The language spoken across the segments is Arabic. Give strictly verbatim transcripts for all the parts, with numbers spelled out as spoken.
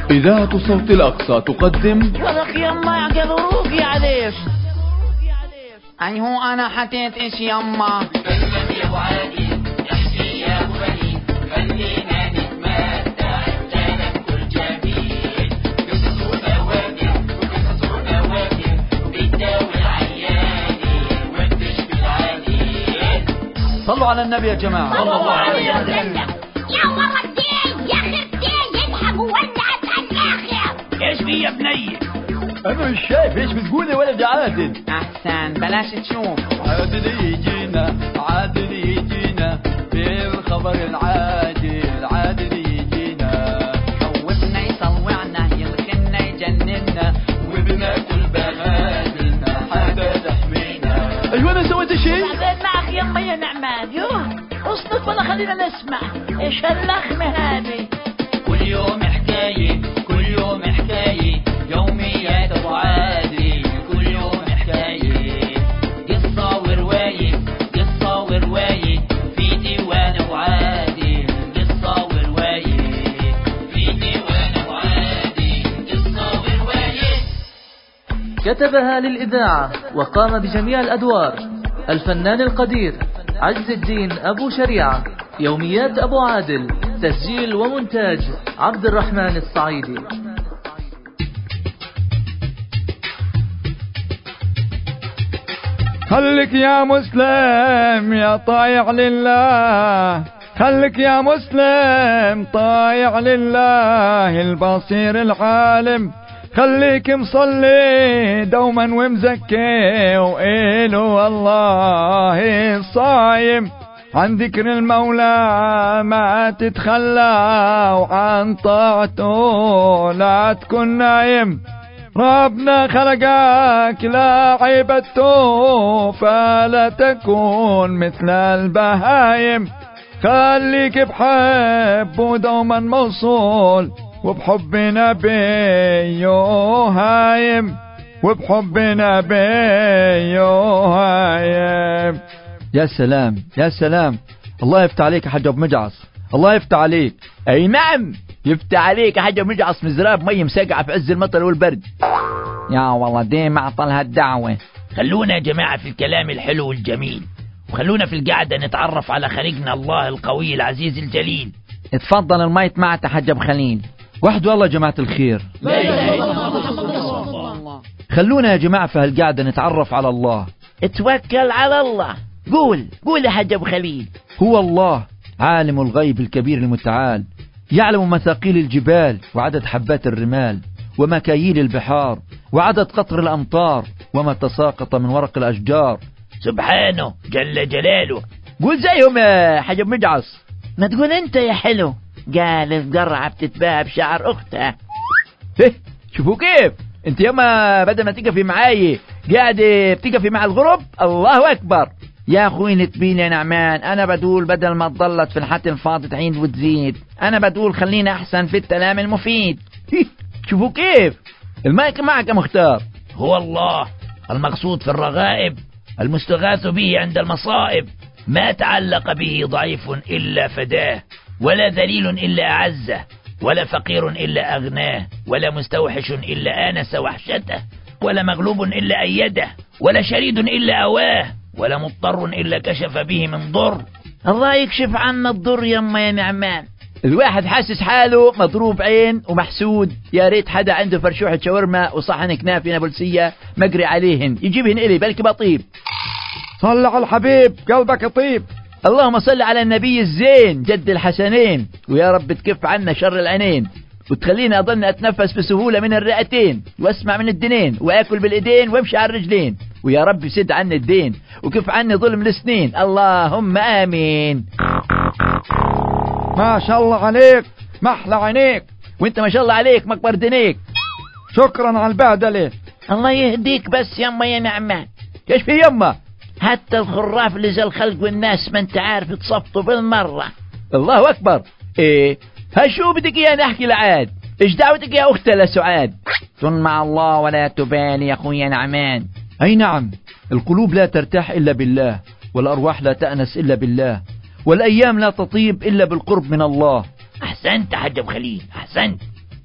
إذاعة صوت الأقصى تقدم ولك يما يعقلوك يا عليش. أي هو أنا حتيت إيش يما فلم يا أبو عادي احكي يا أبو بني خلينا نتمتع بجانب كل جميل قصص ونواجه وقصص ونواجه وبتداوي العياني وبتشفي العليل. صلوا على النبي يا جماعة صلى الله عليه وسلم. يا ولدي يا خرتي يضحك وولعت على الآخر. ايش في يا بني؟ أنا مش شايف إيش بتقول يا ولد عادل. أحسن بلاش تشوف. عادل يجينا عادل يجينا بالخبر العاجل عادل يجينا خوفنا يصوعنا يلخنا يجننا وبناكل بهادلنا حاجة تحمينا. أيوة أنا سويت شيء؟ بعدين معك يما يا نعمان. يوه اصنف ولا خلينا نسمع ايش اللخمة هذه. كل يوم حكاية كل يوم حكاية يوميات أبو عادل كل يوم حكاية قصة ورواية قصة ورواية في ديوان أبو عادل قصة ورواية في ديوان أبو عادل قصة ورواية. كتبها للإذاعة وقام بجميع الأدوار الفنان القدير عز الدين أبو شريعة. يوميات أبو عادل تسجيل ومونتاج عبد الرحمن الصعيدي. خلك يا مسلم يا طايع لله خلك يا مسلم طايع لله البصير العالم خليك مصلي دوما ومزكي وإله والله الصايم عن ذكر المولى ما تتخلى وعن طاعته لا تكون نايم. ربنا خلقك لا عيبته فلا تكون مثل البهايم. خليك بحب ودوما موصول وبحب نبيه هايم وبحب نبيه هايم. يا سلام يا سلام، الله يفتح عليك يا حاج ابو مجعص، الله يفتح عليك. اي نعم يفتح عليك يا حاج ابو مجعص، مزراب مي مسقعه في عز المطر والبرد. يا والله ديم اعطى لها الدعوه. خلونا يا جماعة في الكلام الحلو والجميل وخلونا في القعدة نتعرف على خليقنا الله القوي العزيز الجليل. اتفضل المايت معك يا حاج ابو خليل. وحده والله يا جماعة الخير. لا إله إلا الله. خلونا يا جماعة في هالقعدة نتعرف على الله. اتوكل على الله. قول قول يا حاج ابو خليل. هو الله عالم الغيب الكبير المتعال، يعلم مثاقيل الجبال وعدد حبات الرمال ومكاييل البحار وعدد قطر الأمطار وما تساقط من ورق الأشجار. سبحانه جل جلاله. قول زيهم يا حاج ابو مجعص. ما تقول انت يا حلو. قال قرعة بتتباع بشعر اختها. ايه شوفوا كيف انت ياما بدل ما تقفي معاي قاعدة بتقفي مع الغرب. الله أكبر يا اخوي نتبين يا نعمان. انا بدول بدل ما تضلت في الحت الفاضي تعيد وتزيد، انا بدول خلينا احسن في الكلام المفيد. شوفوا كيف المايك معك يا مختار. هو الله المقصود في الرغائب المستغاث به عند المصائب، ما تعلق به ضعيف إلا فداه ولا ذليل إلا أعزه ولا فقير إلا أغناه ولا مستوحش إلا آنس وحشته ولا مغلوب إلا أيده ولا شريد إلا أواه ولا مضطر إلا كشف به من ضر. الله يكشف عنا الضر يما يا نعمان. الواحد حاسس حاله مضروب عين ومحسود، يا ريت حدا عنده فرشوحة شاورما وصحن كنافة نابلسية مجري عليهن يجيبهن إلي بلكي بطيب. صل على الحبيب قلبك يطيب. اللهم صل على النبي الزين جد الحسنين، ويا رب تكف عنا شر العينين وتخليني أظن أتنفس بسهولة من الرئتين وأسمع من الدنين وأكل بالإيدين وأمشي على الرجلين، ويا رب يسد عني الدين وكف عني ظلم السنين. اللهم آمين. ما شاء الله عليك محلى عينيك. وانت ما شاء الله عليك مكبر دنيك. شكرا على البهدلة. الله يهديك بس يما يا نعمان. ايش في يما؟ حتى الخراف اللي زي الخلق والناس ما انت عارف تصفطوا بالمرة. الله أكبر. ايه هشو بدك اياه نحكي لعاد؟ ايش دعوتك يا اختي لسعاد؟ كن مع الله ولا تبالي يا اخويا نعمان. اي نعم، القلوب لا ترتاح الا بالله والارواح لا تأنس الا بالله والأيام لا تطيب إلا بالقرب من الله. أحسنت حاج أبو خليل أحسنت.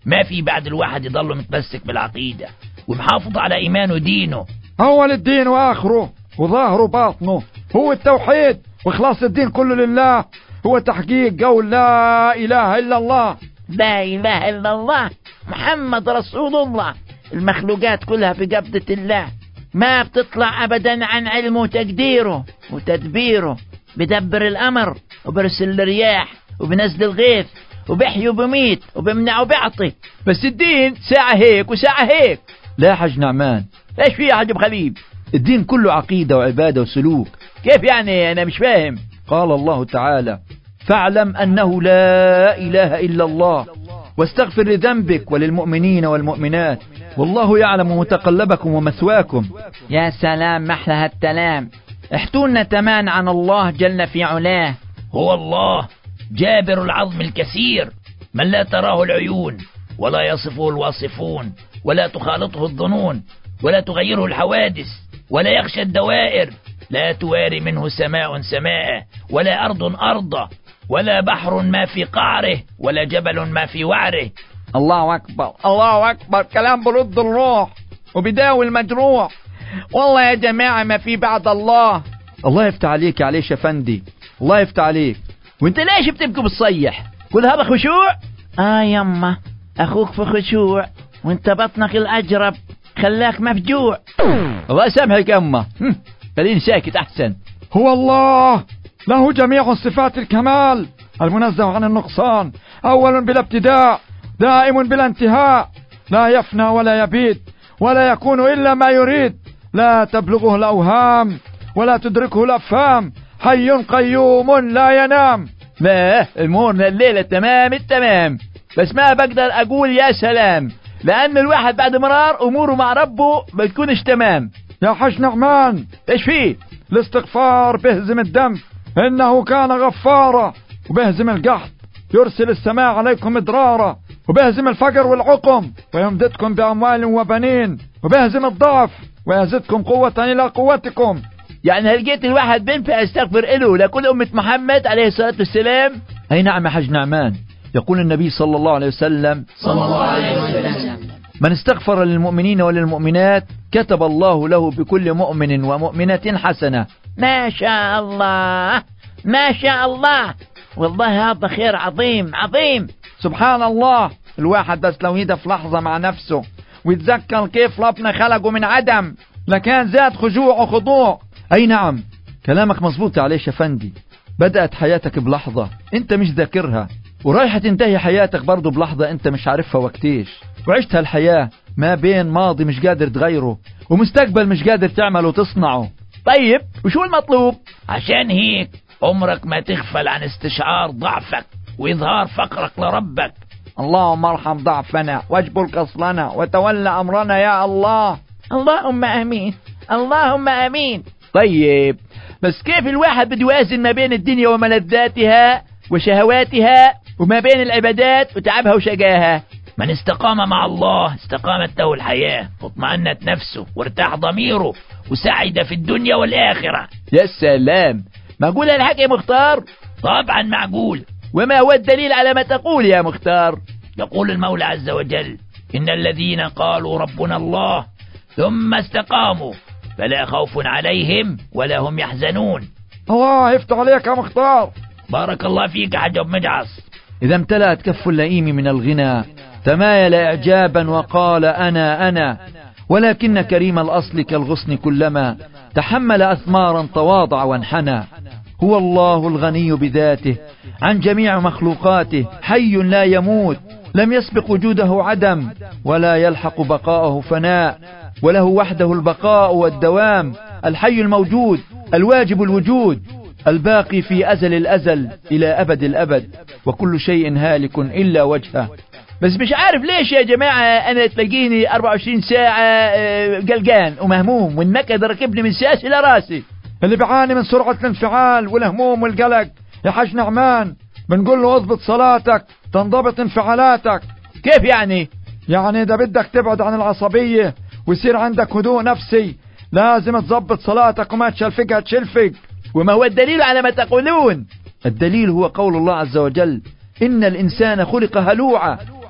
ما في بعد الواحد يضل متمسك بالعقيدة ومحافظ على إيمانه ودينه. أول الدين وآخره وظاهره باطنه هو التوحيد وإخلاص الدين كله لله، هو تحقيق قول لا إله إلا الله. لا إله إلا الله محمد رسول الله. المخلوقات كلها في قبضة الله، ما بتطلع أبدا عن علمه وتقديره وتدبيره. بدبر الأمر وبرسل الرياح وبنزل الغيث وبحي وبميت وبمنع وبعطي. بس الدين ساعة هيك وساعة هيك. لا يا حج نعمان، ايش فيه يا حج خليل؟ الدين كله عقيدة وعبادة وسلوك. كيف يعني؟ أنا مش فاهم. قال الله تعالى فاعلم أنه لا إله إلا الله واستغفر لذنبك وللمؤمنين والمؤمنات والله يعلم متقلبكم ومثواكم. يا سلام محلى هالتلام. احتونا تمان عن الله جل في علاه. هو الله جابر العظم الكثير من لا تراه العيون ولا يصفه الواصفون ولا تخالطه الظنون ولا تغيره الحوادث ولا يخشى الدوائر، لا تواري منه سماء سماء ولا أرض أرضه ولا بحر ما في قعره ولا جبل ما في وعره. الله أكبر الله أكبر، كلام برد الروح وبداوي المجروح. والله يا جماعة ما في بعد الله. الله يفتح عليك يا عليش أفندي، الله يفتح عليك. وانت ليش بتبكي بتصيح؟ كل هذا خشوع؟ آه يما أخوك في خشوع وانت بطنك الأجرب خلاك مفجوع. الله يسامحك يا أمه، خليني ساكت أحسن. هو الله له جميع صفات الكمال المنزه عن النقصان، أول بلا ابتداء دائم بلا انتهاء، لا يفنى ولا يبيد ولا يكون إلا ما يريد، لا تبلغه الأوهام ولا تدركه الأفهام، حي قيوم لا ينام. ما امورنا الليلة تمام التمام، بس ما بقدر أقول يا سلام لأن الواحد بعد مرار أموره مع ربه ما تكونش تمام. يا حج نعمان ايش فيه؟ الاستغفار بهزم الدم، إنه كان غفارا، وبهزم القحط يرسل السماء عليكم مدرارا، وبهزم الفقر والعقم ويمددكم بأموال وبنين، وبهزم الضعف ويزدكم قوة إلى قوتكم. يعني هل لقيت الواحد بينفع يستغفر له لكل أمة محمد عليه الصلاة والسلام؟ أي نعم يا حج نعمان. يقول النبي صلى الله عليه وسلم صلى الله عليه وسلم من استغفر للمؤمنين وللمؤمنات كتب الله له بكل مؤمن ومؤمنة حسنة. ما شاء الله ما شاء الله، والله هذا خير عظيم عظيم. سبحان الله، الواحد بس لو يدف لحظة مع نفسه ويتذكر كيف ربنا خلقه من عدم لكان زاد خشوع وخضوع. أي نعم كلامك مظبوط يا عليش أفندي. بدأت حياتك بلحظة انت مش ذاكرها، ورايحة تنتهي حياتك برضو بلحظة انت مش عارفها وقتيش، وعشتها الحياة ما بين ماضي مش قادر تغيره ومستقبل مش قادر تعمله وتصنعه. طيب وشو المطلوب؟ عشان هيك عمرك ما تغفل عن استشعار ضعفك وإظهار فقرك لربك. اللهم ارحم ضعفنا واجبر كسلنا وتولى أمرنا يا الله. اللهم آمين اللهم آمين. طيب بس كيف الواحد بده يوازن ما بين الدنيا وملذاتها وشهواتها وما بين العبادات وتعبها وشقاها؟ من استقام مع الله استقامت له الحياة واطمأنت نفسه وارتاح ضميره وسعد في الدنيا والآخرة. يا سلام، معقول الحق يا مختار؟ طبعا معقول. وما هو الدليل على ما تقول يا مختار؟ يقول المولى عز وجل إن الذين قالوا ربنا الله ثم استقاموا فلا خوف عليهم ولا هم يحزنون. الله يفتح عليك يا مختار. بارك الله فيك يا حج مجعص. إذا امتلأت كف اللئيم من الغنى تمايل إعجابا وقال أنا أنا، ولكن كريم الأصل كالغصن كلما تحمل أثمارا تواضع وانحنى. هو الله الغني بذاته عن جميع مخلوقاته، حي لا يموت لم يسبق وجوده عدم ولا يلحق بقاءه فناء، وله وحده البقاء والدوام، الحي الموجود الواجب الوجود الباقي في أزل الأزل إلى أبد الأبد، وكل شيء هالك إلا وجهه. بس مش عارف ليش يا جماعة أنا تلاقيني أربعة وعشرين ساعة قلقان ومهموم والنكد ركبني من ساسي إلى راسي. اللي بيعاني من سرعة الانفعال والهموم والقلق يا حج نعمان بنقول له اضبط صلاتك تنضبط انفعالاتك. كيف يعني؟ يعني إذا بدك تبعد عن العصبية ويصير عندك هدوء نفسي لازم تضبط صلاتك وما تشلفقها تشلفق. وما هو الدليل على ما تقولون؟ الدليل هو قول الله عز وجل إن الإنسان خلق هلوعا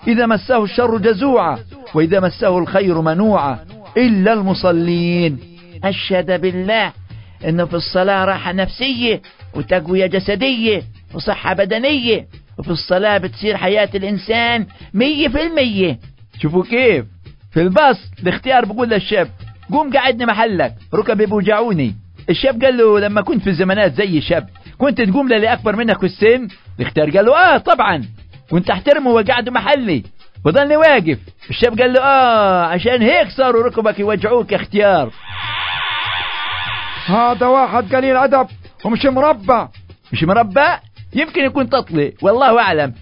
إذا مسه الشر جزوعا وإذا مسه الخير منوعا إلا المصلين. أشهد بالله إنه في الصلاة راحة نفسية وتقوية جسدية وصحة بدنية، وفي الصلاة بتصير حياة الإنسان مية في المية. شوفوا كيف في الباص الاختيار بقول للشاب قوم قعدني محلك ركبي بوجعوني. الشاب قال له لما كنت في الزمانات زي شاب كنت تقوم للي أكبر منك في السن؟ الاختيار قال له آه طبعا كنت احترمه وقعده محلي وظلني واقف. الشاب قال له آه عشان هيك صاروا ركبك يوجعوك يا اختيار. هذا واحد قليل أدب ومش مربى. مش مربى؟ يمكن يكون تطلي والله أعلم.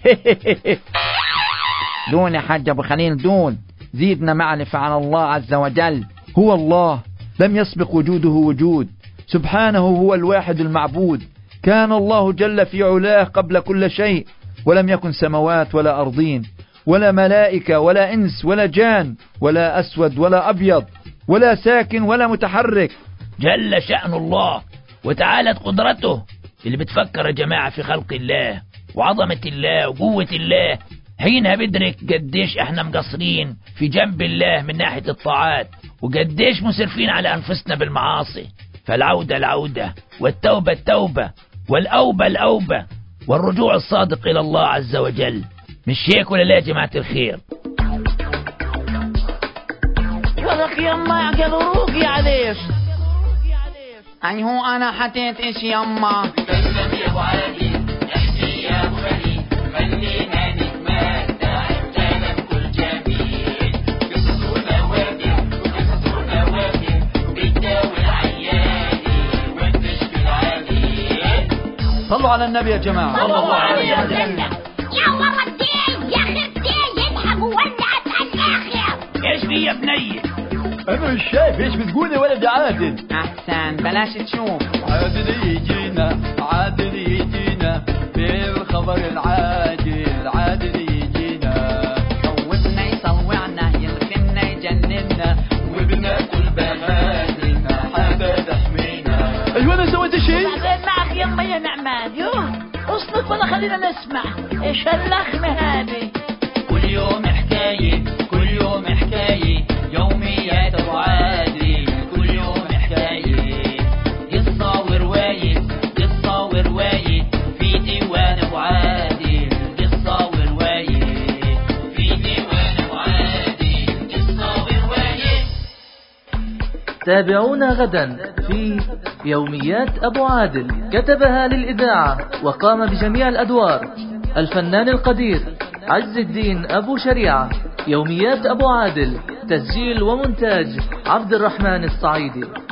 دون يا حاج أبو خليل دون، زيدنا معرفة عن الله عز وجل. هو الله لم يسبق وجوده وجود، سبحانه هو الواحد المعبود. كان الله جل في علاه قبل كل شيء، ولم يكن سماوات ولا أرضين ولا ملائكة ولا إنس ولا جان ولا أسود ولا أبيض ولا ساكن ولا متحرك. جل شأن الله وتعالت قدرته. اللي بتفكر يا جماعة في خلق الله وعظمة الله وقوة الله حينها بدرك قديش احنا مقصرين في جنب الله من ناحية الطاعات، وقديش مسرفين على أنفسنا بالمعاصي. فالعودة العودة والتوبة التوبة والأوبة الأوبة والرجوع الصادق إلى الله عز وجل. مش هيك ولا لا يا جماعة الخير؟ ولك يما اعقل وروقي عليش. أي هو أنا حطيت إيش يما؟ تسلم يا أبو علي احكي يا أبو علي خلينا نتمتع بكلام كل جميل. قصص ونوادر وقصص ونوادر وبتداوي العياني وتشفي العليل. صلوا على النبي يا جماعة. صلى الله عليه وسلم. يا ورا الدين يا أخي الدين يذهب وولعت على الآخر. إيش في يا بني؟ أنا مش شايف إيش بتقول يا ولد يا عادل. أحسن بلاش تشوف. عادل يجينا عادل يجينا بالخبر العاجل عادل يجينا. خوفنا يصوعنا يلخمنا يجننا وبناكل بناتنا حاجة تحمينا. أيوة أنا سويت شيء؟ بعدين معك يما يا نعمان. يوه اصلك ولا خلينا نسمع ايش اللخمة هذه. كل يوم حكاية كل يوم حكاية يوميات أبو عادل. كل يوم حكاية قصة ورواية قصة ورواية في ديوان أبو عادل. قصة ورواية في ديوان أبو عادل. قصة ورواية. تابعونا غدا في يوميات أبو عادل. كتبها للإذاعة وقام بجميع الأدوار الفنان القدير عز الدين أبو شريعة. يوميات أبو عادل تسجيل ومونتاج عبد الرحمن الصعيدي.